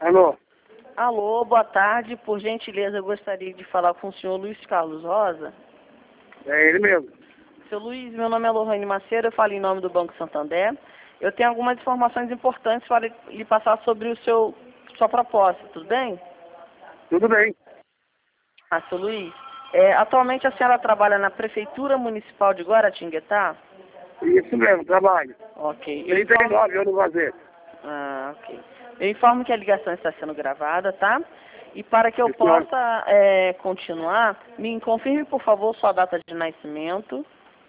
Alô? Alô, boa tarde. Por gentileza, eu gostaria de falar com o senhor Luiz Carlos Rosa. É ele mesmo. Seu Luiz, meu nome é Lohane Macedo, eu falo em nome do Banco Santander. Eu tenho algumas informações importantes para lhe passar sobre sua proposta, tudo bem? Tudo bem. Seu Luiz, atualmente a senhora trabalha na Prefeitura Municipal de Guaratinguetá? Isso mesmo, trabalho. Ok. 39 anos fazer. Ok. Eu informo que a ligação está sendo gravada, tá? E para que eu Sim, senhora. possa continuar, me confirme, por favor, sua data de nascimento,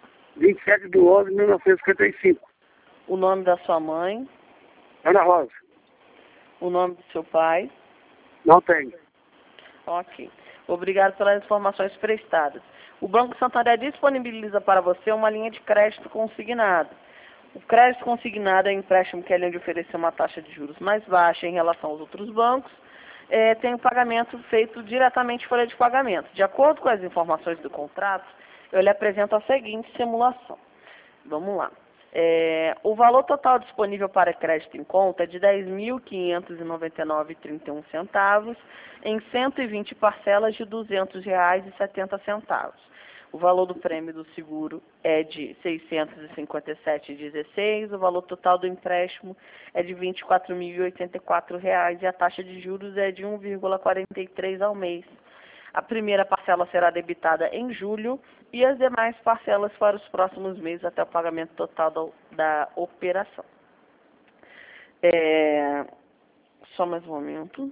27/11/1955. o nome da sua mãe, Ana Rosa. o nome do seu pai. Não tem. Ok. Obrigado pelas informações prestadas. O Banco Santander disponibiliza para você uma linha de crédito consignado. O crédito consignado é um empréstimo que, além de oferecer uma taxa de juros mais baixa em relação aos outros bancos, tem o pagamento feito diretamente folha de pagamento. De acordo com as informações do contrato, eu lhe apresento a seguinte simulação. Vamos lá. O valor total disponível para crédito em conta é de R$ 10.599,31 em 120 parcelas de R$ 200,70. O valor do prêmio do seguro é de R$ 657,16, o valor total do empréstimo é de R$ 24.084 e a taxa de juros é de 1,43 ao mês. A primeira parcela será debitada em julho e as demais parcelas para os próximos meses até o pagamento total da operação. Só mais um momento.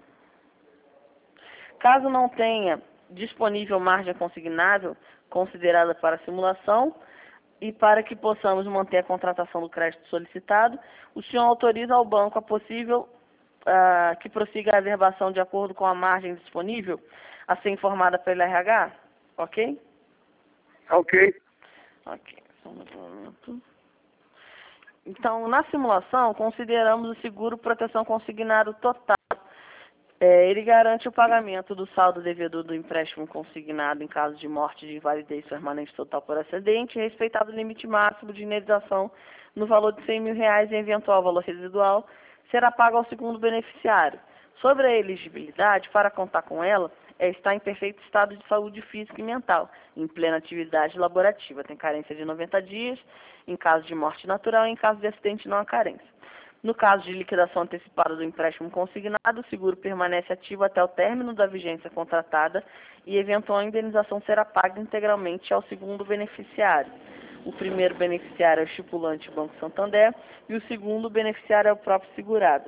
Caso não tenha disponível margem consignável considerada para a simulação e para que possamos manter a contratação do crédito solicitado, o senhor autoriza ao banco a possível que prossiga a averbação de acordo com a margem disponível a ser informada pelo RH? Ok? Ok. Ok. Só mais um momento. Então, na simulação, consideramos o seguro proteção consignado total. Ele garante o pagamento do saldo devedor do empréstimo consignado em caso de morte de invalidez permanente total por acidente, respeitado o limite máximo de indenização no valor de R$ 100.000 e eventual valor residual será pago ao segundo beneficiário. Sobre a elegibilidade, para contar com ela, está em perfeito estado de saúde física e mental, em plena atividade laborativa. Tem carência de 90 dias, em caso de morte natural e em caso de acidente não há carência. No caso de liquidação antecipada do empréstimo consignado, o seguro permanece ativo até o término da vigência contratada e eventual indenização será paga integralmente ao segundo beneficiário. O primeiro beneficiário é o estipulante Banco Santander e o segundo beneficiário é o próprio segurado.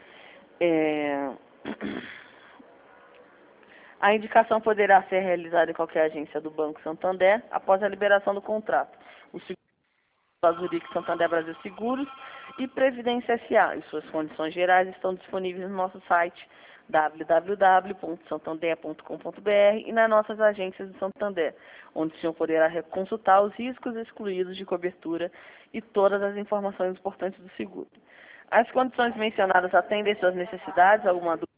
A indicação poderá ser realizada em qualquer agência do Banco Santander após a liberação do contrato. O seguro Zurich Santander Brasil Seguros e Previdência S.A. e suas condições gerais estão disponíveis no nosso site www.santander.com.br e nas nossas agências de Santander, onde o senhor poderá consultar os riscos excluídos de cobertura e todas as informações importantes do seguro. As condições mencionadas atendem suas necessidades? Alguma dúvida?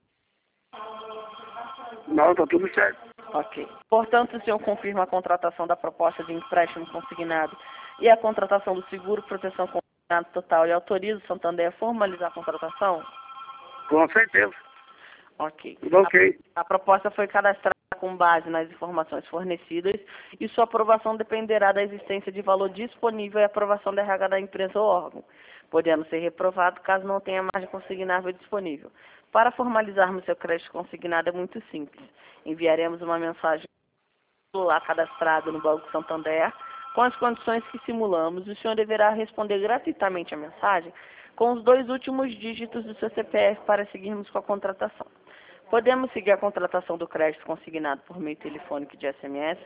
Não, tá tudo certo. Ok. Portanto, o senhor confirma a contratação da proposta de empréstimo consignado e a contratação do seguro proteção consignado total e autoriza o Santander a formalizar a contratação? Com certeza. Ok. Tudo ok. A proposta foi cadastrada com base nas informações fornecidas e sua aprovação dependerá da existência de valor disponível e aprovação da RH da empresa ou órgão, podendo ser reprovado caso não tenha margem consignável disponível. Para formalizarmos seu crédito consignado é muito simples. Enviaremos uma mensagem celular cadastrado no Banco Santander com as condições que simulamos e o senhor deverá responder gratuitamente a mensagem com os 2 últimos dígitos do seu CPF para seguirmos com a contratação. Podemos seguir a contratação do crédito consignado por meio telefônico de SMS?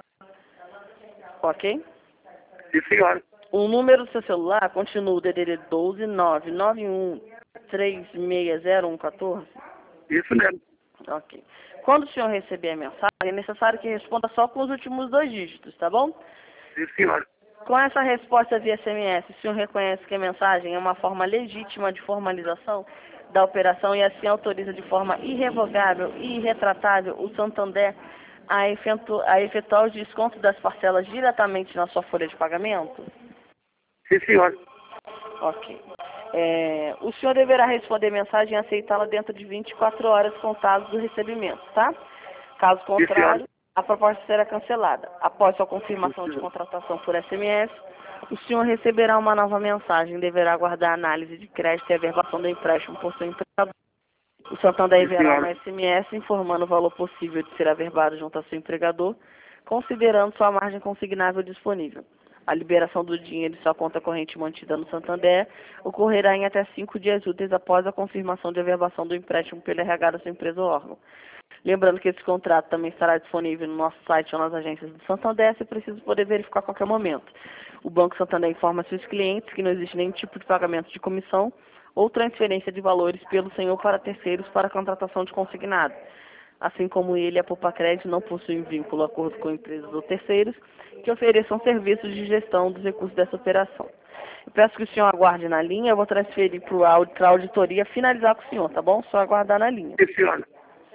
Ok? Sim, senhora. O número do seu celular continua o DDD 12 991 360114? Isso mesmo. Ok. Quando o senhor receber a mensagem, é necessário que responda só com os últimos 2 dígitos, tá bom? Sim, senhora. Com essa resposta via SMS, o senhor reconhece que a mensagem é uma forma legítima de formalização da operação e assim autoriza de forma irrevogável e irretratável o Santander a efetuar os descontos das parcelas diretamente na sua folha de pagamento? Sim, senhora. Ok. O senhor deverá responder mensagem e aceitá-la dentro de 24 horas contadas do recebimento, tá? Caso contrário, a proposta será cancelada. Após sua confirmação de contratação por SMS, o senhor receberá uma nova mensagem. Deverá aguardar a análise de crédito e averbação do empréstimo por seu empregador. O Santander enviará uma SMS informando o valor possível de ser averbado junto ao seu empregador, considerando sua margem consignável disponível. A liberação do dinheiro de sua conta corrente mantida no Santander ocorrerá em até 5 dias úteis após a confirmação de averbação do empréstimo pelo RH da sua empresa ou órgão. Lembrando que esse contrato também estará disponível no nosso site ou nas agências do Santander, se preciso poder verificar a qualquer momento. O Banco Santander informa seus clientes que não existe nenhum tipo de pagamento de comissão ou transferência de valores pelo senhor para terceiros para contratação de consignado. Assim como ele, a Popacred não possui vínculo ou acordo com empresas ou terceiros que ofereçam serviços de gestão dos recursos dessa operação. Eu peço que o senhor aguarde na linha, eu vou transferir para a auditoria finalizar com o senhor, tá bom? Só aguardar na linha. Sim, senhora.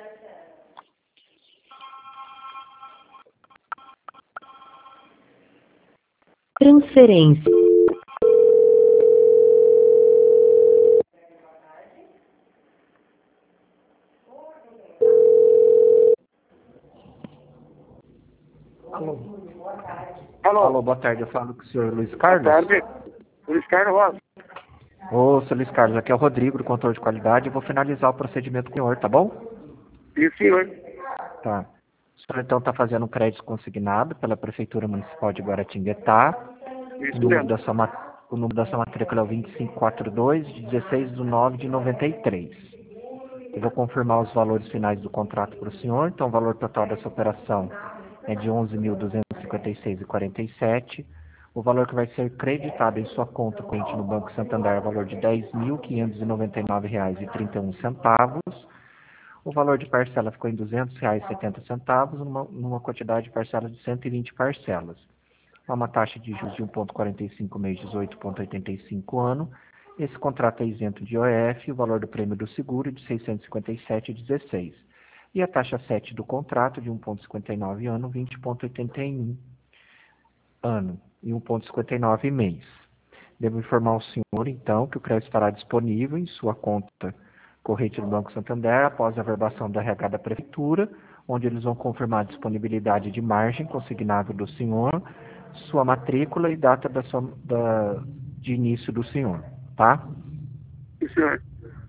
Transferência. Alô. Alô. Alô, boa tarde. Eu falo com o senhor Luiz Carlos. Boa tarde. Luiz Carlos Rosa. Ô, senhor Luiz Carlos, aqui é o Rodrigo, do controle de qualidade. Eu vou finalizar o procedimento com o senhor, tá bom? Sim, senhor. Tá. O senhor, então, está fazendo um crédito consignado pela Prefeitura Municipal de Guaratinguetá. Isso O número mesmo. da sua matrícula é o 2542, de 16/9/93. Eu vou confirmar os valores finais do contrato para o senhor. Então, o valor total dessa operação é de R$ 11.256,47. O valor que vai ser creditado em sua conta corrente no Banco Santander é o valor de R$ 10.599,31. O valor de parcela ficou em R$ 200,70, numa quantidade de parcelas de 120 parcelas. Uma taxa de juros de 1,45 mês, 18,85 ano. Esse contrato é isento de IOF, o valor do prêmio do seguro de R$ 657,16. E a taxa 7 do contrato de 1,59 ano, 20,81 ano e 1,59 mês. Devo informar o senhor, então, que o crédito estará disponível em sua conta corrente do Banco Santander após a averbação da RH da Prefeitura, onde eles vão confirmar a disponibilidade de margem consignável do senhor, sua matrícula e data de início do senhor, tá? Sim, senhor.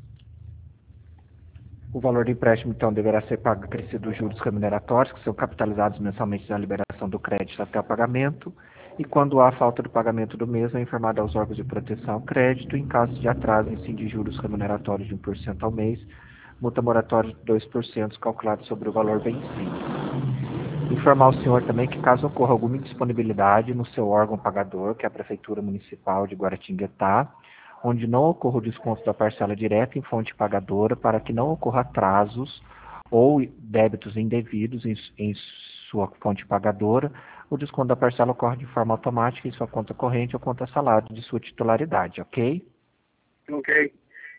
O valor do empréstimo, então, deverá ser pago acrescido dos juros remuneratórios, que são capitalizados mensalmente na liberação do crédito até o pagamento, e quando há falta do pagamento do mesmo, é informado aos órgãos de proteção ao crédito, em caso de atraso em si de juros remuneratórios de 1% ao mês, multa moratória de 2% calculado sobre o valor vencido. Informar ao senhor também que, caso ocorra alguma indisponibilidade no seu órgão pagador, que é a Prefeitura Municipal de Guaratinguetá, onde não ocorra o desconto da parcela direta em fonte pagadora, para que não ocorra atrasos ou débitos indevidos em sua fonte pagadora, o desconto da parcela ocorre de forma automática em sua conta corrente ou conta salário de sua titularidade, ok? Ok.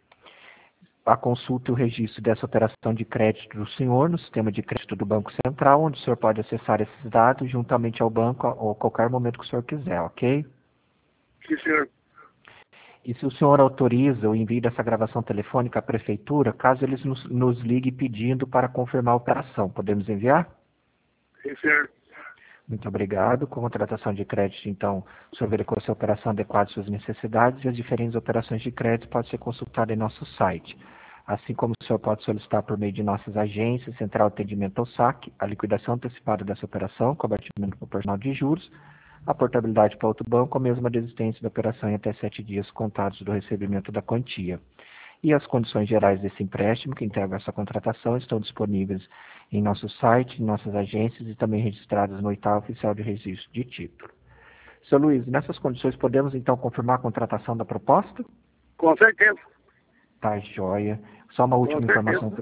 A consulta e o registro dessa operação de crédito do senhor no sistema de crédito do Banco Central, onde o senhor pode acessar esses dados juntamente ao banco ou a qualquer momento que o senhor quiser, ok? Sim, senhor. E se o senhor autoriza o envio dessa gravação telefônica à Prefeitura, caso eles nos ligue pedindo para confirmar a operação, podemos enviar? Sim, senhor. Muito obrigado. Com a contratação de crédito, então, o senhor verificou se a operação adequada às suas necessidades e as diferentes operações de crédito podem ser consultadas em nosso site. Assim como o senhor pode solicitar por meio de nossas agências, Central Atendimento ao SAC, a liquidação antecipada dessa operação, com abatimento proporcional de juros, a portabilidade para outro banco, ou mesmo a desistência da operação em até 7 dias contados do recebimento da quantia. E as condições gerais desse empréstimo, que integram essa contratação, estão disponíveis em nosso site, em nossas agências e também registradas no 8º Oficial de Registro de Título. Sr. Luiz, nessas condições podemos então confirmar a contratação da proposta? Com certeza. Tá, joia. Só uma última informação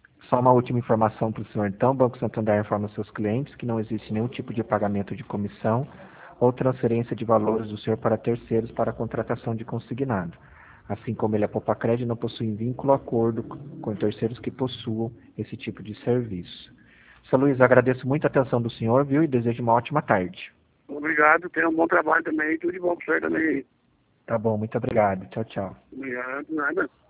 para o senhor, então. O Banco Santander informa seus clientes que não existe nenhum tipo de pagamento de comissão ou transferência de valores do senhor para terceiros para a contratação de consignado. Assim como ele, a Popacred, não possui vínculo ou acordo com terceiros que possuam esse tipo de serviço. Sr. Luiz, agradeço muito a atenção do senhor, viu, e desejo uma ótima tarde. Obrigado. Tenha um bom trabalho também. Tudo de bom para o senhor também. Tá bom, muito obrigado. Tchau, tchau. Obrigado, nada.